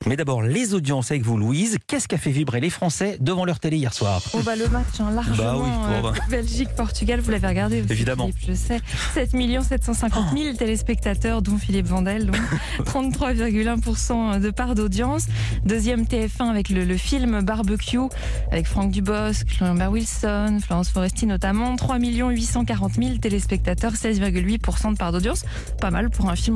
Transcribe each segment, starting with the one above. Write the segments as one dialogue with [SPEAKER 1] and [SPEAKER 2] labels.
[SPEAKER 1] Mais d'abord, les audiences avec vous, Louise. Qu'est-ce qui a fait vibrer les Français devant leur télé hier soir?
[SPEAKER 2] Le match, largement. Belgique-Portugal, vous l'avez regardé aussi,
[SPEAKER 1] évidemment.
[SPEAKER 2] Philippe, je sais. 7 750 000 téléspectateurs, dont Philippe Vandel, donc 33,1% de part d'audience. Deuxième TF1 avec le film Barbecue, avec Franck Dubosc, Lambert Wilson, Florence Foresti notamment. 3 840 000 téléspectateurs, 16,8% de part d'audience. Pas mal pour un film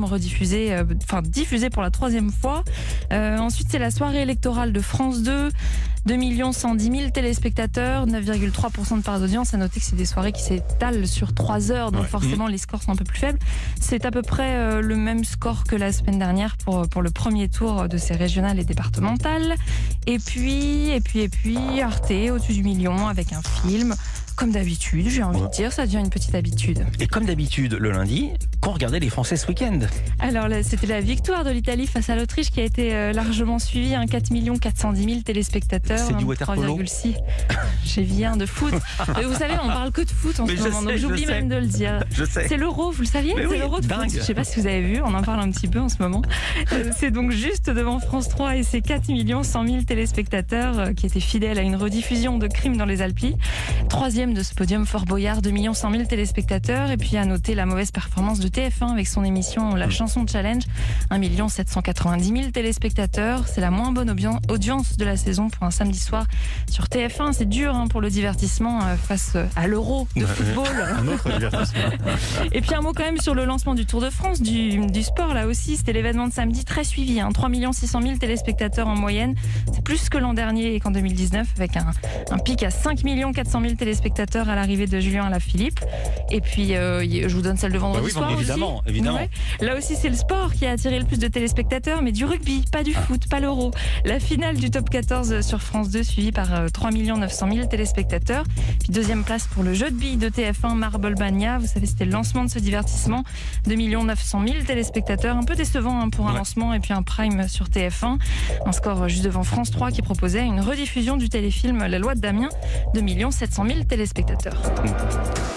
[SPEAKER 2] diffusé pour la troisième fois. Ensuite, c'est la soirée électorale de France 2. 2 110 000 téléspectateurs, 9,3% de part d'audience. À noter que c'est des soirées qui s'étalent sur 3 heures, donc forcément les scores sont un peu plus faibles. C'est à peu près le même score que la semaine dernière pour le premier tour de ces régionales et départementales. Et puis Arte au-dessus du million avec un film. Comme d'habitude, j'ai envie de dire, ça devient une petite habitude.
[SPEAKER 1] Et comme d'habitude, le lundi, qu'ont regardé les Français ce week-end?
[SPEAKER 2] Alors là, c'était la victoire de l'Italie face à l'Autriche qui a été largement suivie, 4 410 000 téléspectateurs.
[SPEAKER 1] C'est du waterpolo.
[SPEAKER 2] 3,6. J'ai bien de foot. Mais vous savez, on parle que de foot en ce moment, donc j'oublie même de le dire.
[SPEAKER 1] Je sais.
[SPEAKER 2] C'est l'Euro, vous le saviez? C'est l'Euro de foot. Je ne sais pas si vous avez vu, on en parle un petit peu en ce moment. C'est donc juste devant France 3 et ses 4 100 000 téléspectateurs qui étaient fidèles à une rediffusion de Crimes dans les Alpilles. Troisième de ce podium, Fort Boyard, 2 100 000 téléspectateurs. Et puis à noter la mauvaise performance de TF1 avec son émission La Chanson Challenge, 1 790 000 téléspectateurs. C'est la moins bonne audience de la saison pour un samedi soir sur TF1. C'est dur pour le divertissement face à l'Euro de football.
[SPEAKER 1] Un autre divertissement.
[SPEAKER 2] Et puis un mot quand même sur le lancement du Tour de France, du sport là aussi. C'était l'événement de samedi très suivi, 3 600 000 téléspectateurs en moyenne. C'est plus que l'an dernier et qu'en 2019 avec un pic à 5 400 000 téléspectateurs à l'arrivée de Julien Alaphilippe. Et puis je vous donne celle de vendredi soir
[SPEAKER 1] évidemment,
[SPEAKER 2] aussi.
[SPEAKER 1] évidemment.
[SPEAKER 2] Ouais. Là aussi c'est le sport qui a attiré le plus de téléspectateurs, mais du rugby, pas du foot, pas l'Euro. La finale du top 14 sur France 2 suivie par 3 900 000 téléspectateurs. Puis deuxième place pour le jeu de billes de TF1 Marble-Mania. Vous savez, c'était le lancement de ce divertissement. 2 900 000 téléspectateurs. Un peu décevant pour un lancement et puis un prime sur TF1. Un score juste devant France 3 qui proposait une rediffusion du téléfilm La Loi de Damien. 2 700 000 téléspectateurs.